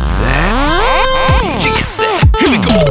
Here we go.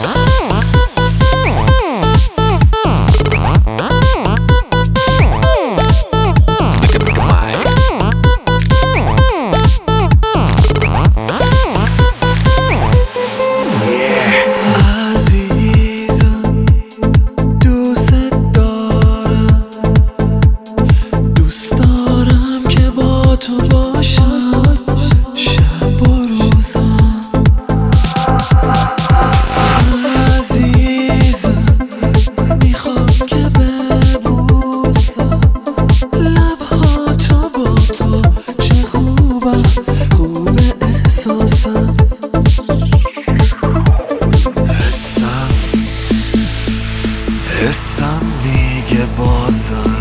حسم میگه بازم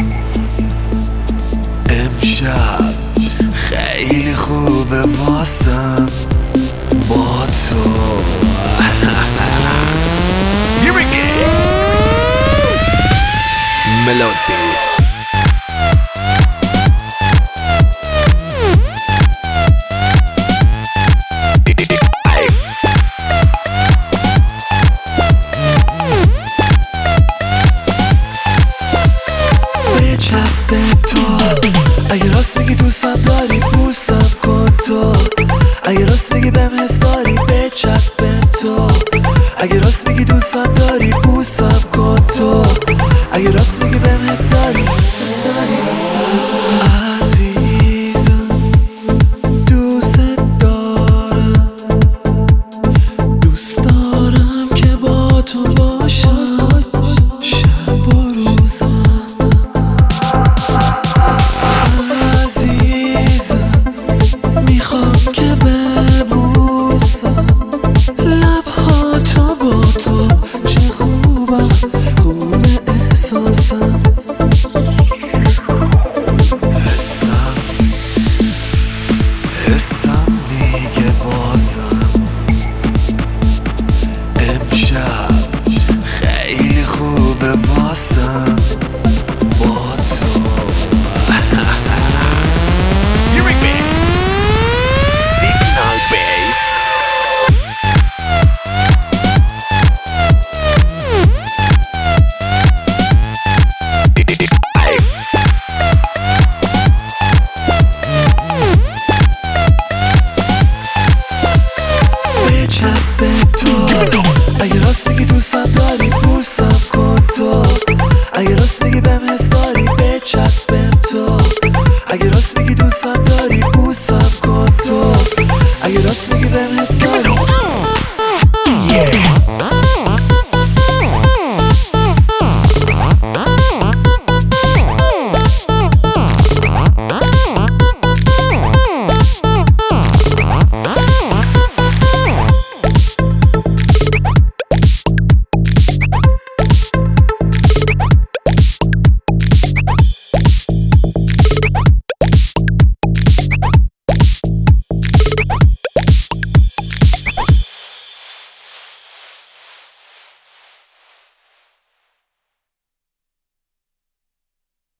امشب خیلی خوبه واسم با تو. Here it is. Melody. بچسب به تو اگه راست میگی دوستم داری بوسم کن تو. اگه راست میگی بهم حس داری بچسب به تو. اگه راست میگی دوستم داری بوسم کن تو. اگه راست میگی بهم حس داری عزیزم دوست دارم. دوست دارم که با تو باشم شب و روزم. میخوام که ببوسم لبها تو با تو. چه خوبه احساسم. حسم میگه بازم امشب خیلی خوبه واسم با تو. Here it is. Signal bass. بچسب به تو اگه راست میگی دوستم داری بوسم کن تو. اگه راست میگی بهم حس داری بچسب به تو. اگه راست میگی دوستم داری بوسم کن تو. اگه راست میگی بهم حس داری